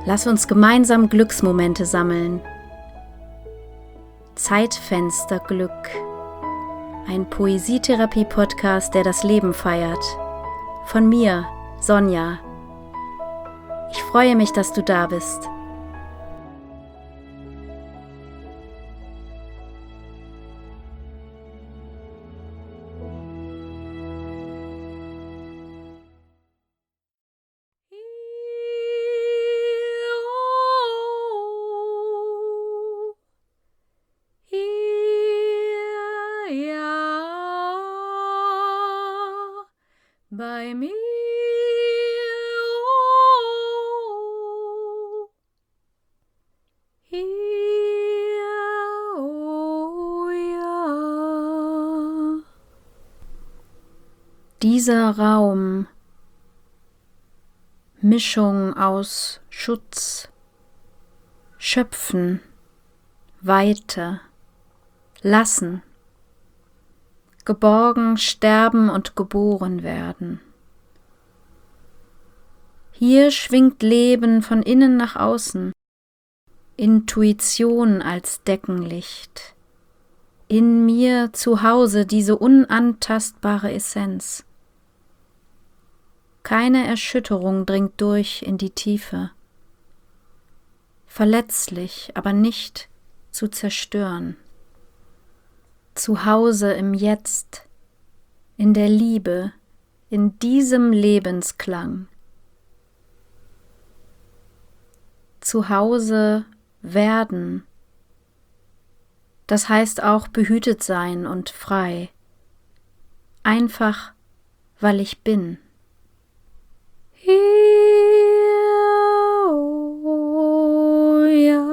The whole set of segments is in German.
Lass uns gemeinsam Glücksmomente sammeln. Zeitfensterglück. Ein Poesietherapie-Podcast, der das Leben feiert. Von mir, Sonja. Ich freue mich, dass du da bist. Bei mir, oh, hier, oh, ja. Dieser Raum, Mischung aus Schutz, Schöpfen, Weite, Lassen, geborgen, sterben und geboren werden. Hier schwingt Leben von innen nach außen, Intuition als Deckenlicht, in mir zu Hause diese unantastbare Essenz. Keine Erschütterung dringt durch in die Tiefe, verletzlich, aber nicht zu zerstören. Zu Hause im Jetzt, in der Liebe, in diesem Lebensklang. Zu Hause werden, das heißt auch behütet sein und frei, einfach weil ich bin. Hier, oh, ja.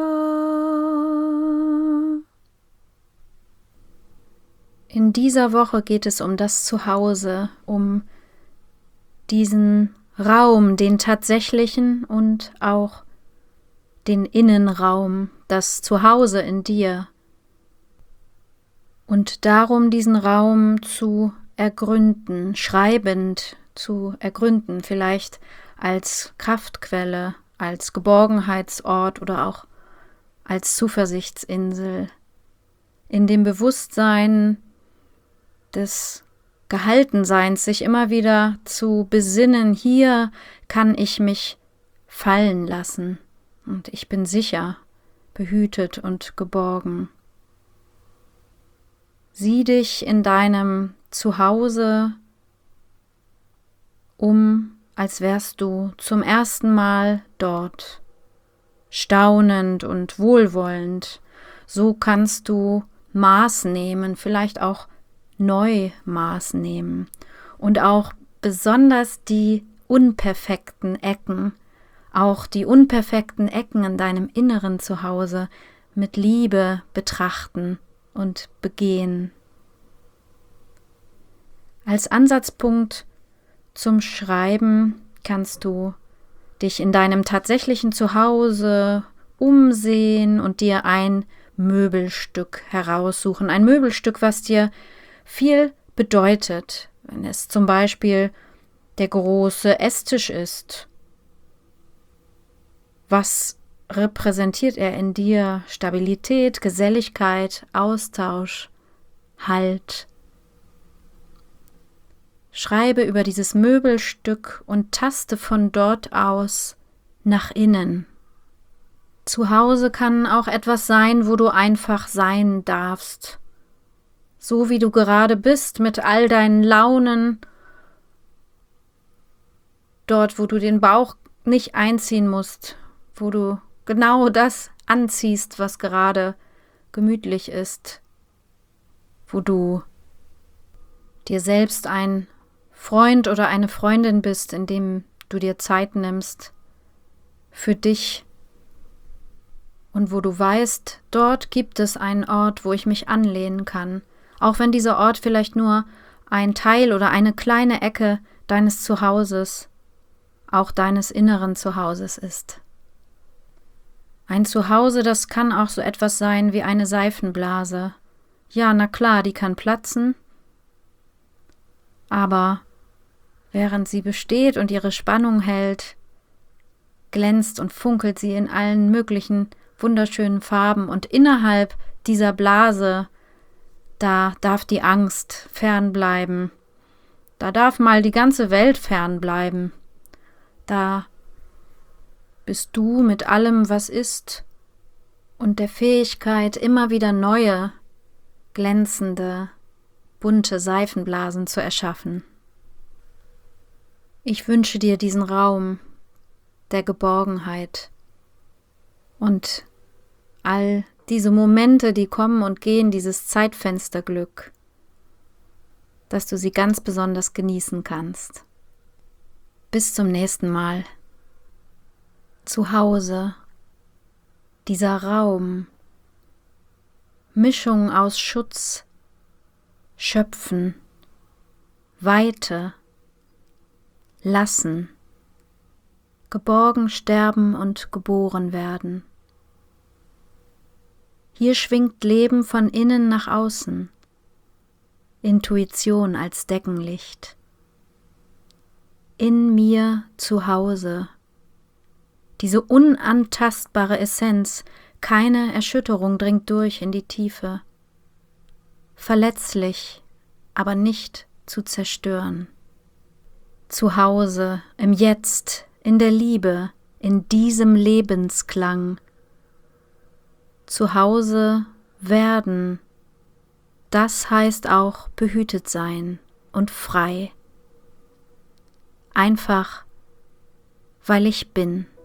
In dieser Woche geht es um das Zuhause, um diesen Raum, den tatsächlichen und auch den Innenraum, das Zuhause in dir. Und darum, diesen Raum zu ergründen, schreibend zu ergründen, vielleicht als Kraftquelle, als Geborgenheitsort oder auch als Zuversichtsinsel, in dem Bewusstsein des Gehaltenseins, sich immer wieder zu besinnen, hier kann ich mich fallen lassen und ich bin sicher, behütet und geborgen. Sieh dich in deinem Zuhause als wärst du zum ersten Mal dort, staunend und wohlwollend. So kannst du Maß nehmen, vielleicht auch neu Maß nehmen und auch besonders die unperfekten Ecken, auch die unperfekten Ecken in deinem inneren Zuhause mit Liebe betrachten und begehen. Als Ansatzpunkt zum Schreiben kannst du dich in deinem tatsächlichen Zuhause umsehen und dir ein Möbelstück heraussuchen. Ein Möbelstück, was dir viel bedeutet, wenn es zum Beispiel der große Esstisch ist. Was repräsentiert er in dir? Stabilität, Geselligkeit, Austausch, Halt. Schreibe über dieses Möbelstück und taste von dort aus nach innen. Zu Hause kann auch etwas sein, wo du einfach sein darfst. So wie du gerade bist, mit all deinen Launen. Dort, wo du den Bauch nicht einziehen musst, wo du genau das anziehst, was gerade gemütlich ist. Wo du dir selbst ein Freund oder eine Freundin bist, indem du dir Zeit nimmst für dich und wo du weißt, dort gibt es einen Ort, wo ich mich anlehnen kann, auch wenn dieser Ort vielleicht nur ein Teil oder eine kleine Ecke deines Zuhauses, auch deines inneren Zuhauses ist. Ein Zuhause, das kann auch so etwas sein wie eine Seifenblase. Ja, na klar, die kann platzen, aber während sie besteht und ihre Spannung hält, glänzt und funkelt sie in allen möglichen wunderschönen Farben. Und innerhalb dieser Blase, da darf die Angst fernbleiben. Da darf mal die ganze Welt fernbleiben. Da bist du mit allem, was ist, und der Fähigkeit, immer wieder neue, glänzende, bunte Seifenblasen zu erschaffen. Ich wünsche dir diesen Raum der Geborgenheit und all diese Momente, die kommen und gehen, dieses Zeitfensterglück, dass du sie ganz besonders genießen kannst. Bis zum nächsten Mal. Zu Hause, dieser Raum, Mischung aus Schutz, Schöpfen, Weite, Lassen, geborgen sterben und geboren werden. Hier schwingt Leben von innen nach außen, Intuition als Deckenlicht. In mir zu Hause, diese unantastbare Essenz, keine Erschütterung dringt durch in die Tiefe. Verletzlich, aber nicht zu zerstören. Zu Hause, im Jetzt, in der Liebe, in diesem Lebensklang. Zu Hause werden, das heißt auch behütet sein und frei. Einfach, weil ich bin.